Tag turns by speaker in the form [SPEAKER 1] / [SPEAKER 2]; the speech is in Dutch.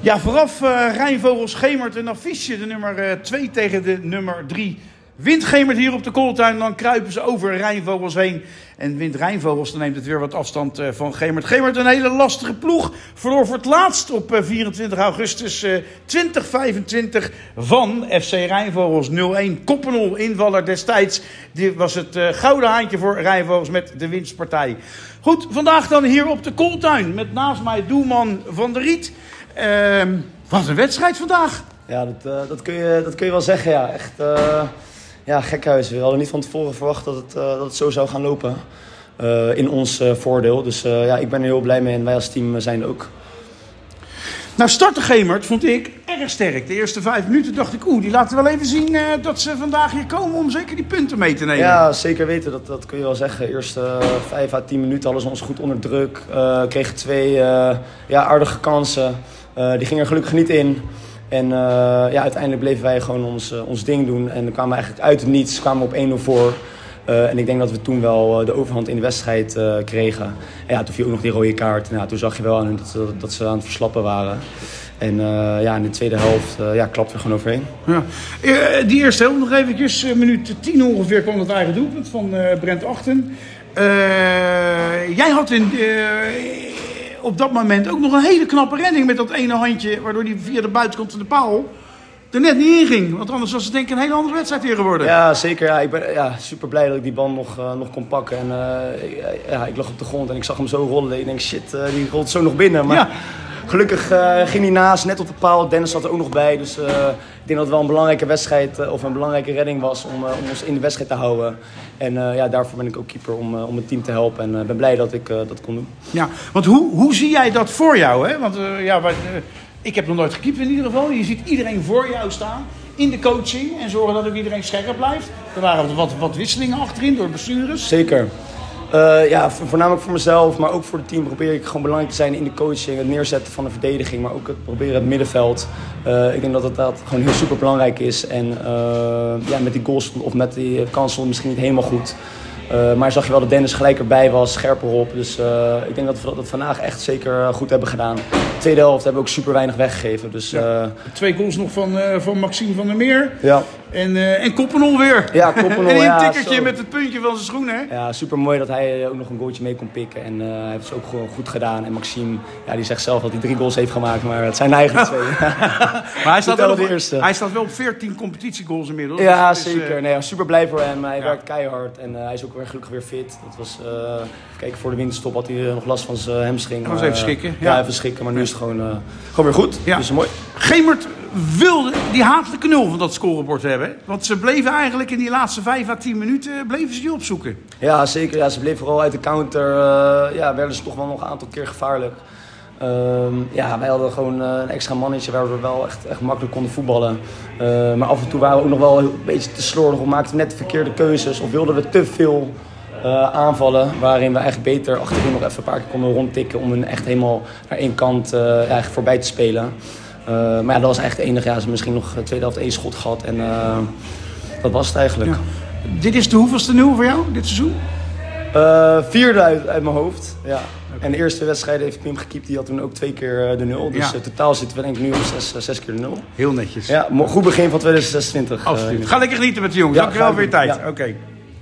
[SPEAKER 1] Ja, vooraf Rijnvogels Gemert een affiche. De nummer 2 tegen de nummer 3. Wint Gemert hier op de Kooltuin, dan kruipen ze over Rijnvogels heen. En wint Rijnvogels, dan neemt het weer wat afstand van Gemert. Gemert een hele lastige ploeg. Verloor voor het laatst op 24 augustus 2025 van FC Rijnvogels 0-1. Koppenol, invaller destijds. Dit was het gouden haantje voor Rijnvogels met de winstpartij. Goed, vandaag dan hier op de Kooltuin. Met naast mij doelman Van der Riet. Wat een wedstrijd vandaag.
[SPEAKER 2] Ja, dat kun je wel zeggen. Ja, echt gekhuis. We hadden niet van tevoren verwacht dat het zo zou gaan lopen. In ons voordeel. Dus ik ben er heel blij mee en wij als team zijn ook.
[SPEAKER 1] Nou, startte Gemert vond ik erg sterk. De eerste 5 minuten dacht ik, die laten wel even zien dat ze vandaag hier komen om zeker die punten mee te nemen.
[SPEAKER 2] Ja, zeker weten. Dat kun je wel zeggen. De eerste 5 à 10 minuten hadden ze ons goed onder druk. Kregen 2 aardige kansen. Die gingen er gelukkig niet in. En uiteindelijk bleven wij gewoon ons ding doen. En dan kwamen we eigenlijk uit het niets, kwamen we op 1-0 voor. En ik denk dat we toen wel de overhand in de wedstrijd kregen. En ja, toen viel ook nog die rode kaart. En ja, toen zag je wel aan hun dat ze aan het verslappen waren. En in de tweede helft klapten we gewoon overheen. Ja.
[SPEAKER 1] Die eerste helft nog eventjes. Minuut 10 ongeveer kwam het eigen doelpunt van Brent Achten. Jij had op dat moment ook nog een hele knappe redding met dat ene handje, waardoor hij via de buitenkant van de paal er net niet in ging. Want anders was het denk ik een hele andere wedstrijd hier geworden.
[SPEAKER 2] Ja, zeker. Ja, ik ben super blij dat ik die bal nog kon pakken. En ik lag op de grond en ik zag hem zo rollen. Ik denk, shit, die rolt zo nog binnen. Maar gelukkig ging hij naast, net op de paal. Dennis zat er ook nog bij. Dus ik denk dat het wel een belangrijke wedstrijd of een belangrijke redding was om ons in de wedstrijd te houden. En daarvoor ben ik ook keeper om het team te helpen. En ben blij dat ik dat kon doen.
[SPEAKER 1] Ja, want hoe zie jij dat voor jou? Hè? Want ik heb nog nooit gekiept in ieder geval. Je ziet iedereen voor jou staan in de coaching en zorgen dat ook iedereen scherp blijft. Er waren wat wisselingen achterin door bestuurders.
[SPEAKER 2] Zeker. Voornamelijk voor mezelf, maar ook voor het team probeer ik gewoon belangrijk te zijn in de coaching. Het neerzetten van de verdediging, maar ook het proberen het middenveld. Ik denk dat gewoon heel super belangrijk is. En met die goals of met die kansen misschien niet helemaal goed. Maar zag je wel dat Dennis gelijk erbij was, scherper op. Dus ik denk dat we dat vandaag echt zeker goed hebben gedaan. De tweede helft hebben we ook super weinig weggegeven. Dus,
[SPEAKER 1] 2 goals nog van Maxime van der Meer.
[SPEAKER 2] Ja.
[SPEAKER 1] En Koppenol weer.
[SPEAKER 2] Ja, Koppenol.
[SPEAKER 1] En een tikkertje met het puntje van zijn schoen, hè?
[SPEAKER 2] Ja, super mooi dat hij ook nog een goaltje mee kon pikken. En hij heeft het ook gewoon goed gedaan. En Maxime, die zegt zelf dat hij 3 goals heeft gemaakt. Maar het zijn eigenlijk 2.
[SPEAKER 1] Maar hij staat wel op 14 competitiegoals inmiddels.
[SPEAKER 2] Ja, dus zeker. Nee, super blij voor hem. Hij werkt keihard. En hij is ook gelukkig weer fit. Dat was, kijken, voor de winterstop had hij nog last van zijn hamstring.
[SPEAKER 1] Dat was even schrikken.
[SPEAKER 2] Ja, even schrikken. Maar nu is het gewoon weer goed.
[SPEAKER 1] Ja.
[SPEAKER 2] Dus mooi.
[SPEAKER 1] Gemert die haatte de 0 van dat scorebord hebben. Want ze bleven eigenlijk in die laatste 5 à 10 minuten bleven ze die opzoeken.
[SPEAKER 2] Ja, zeker. Ja, ze bleven vooral uit de counter. Werden ze toch wel nog een aantal keer gevaarlijk. Wij hadden gewoon een extra mannetje waar we wel echt makkelijk konden voetballen. Maar af en toe waren we ook nog wel een beetje te slordig. We maakten net de verkeerde keuzes of wilden we te veel aanvallen. Waarin we eigenlijk beter achterin nog even een paar keer konden rondtikken om hen echt helemaal naar één kant voorbij te spelen. Maar dat was echt het enige. Ja, ze misschien nog de tweede helft 1 schot gehad en dat was het eigenlijk. Ja.
[SPEAKER 1] Dit is de hoeveelste 0 voor jou dit seizoen?
[SPEAKER 2] 4e uit mijn hoofd, ja. En de eerste wedstrijd heeft Pim gekiept, die had toen ook 2 keer de 0. Dus totaal zitten we denk ik nu op 6 keer de 0.
[SPEAKER 1] Heel netjes.
[SPEAKER 2] Ja, goed begin van 2026.
[SPEAKER 1] Absoluut. Ga lekker genieten met de jongens. Dank je wel voor je tijd. Ja. Oké.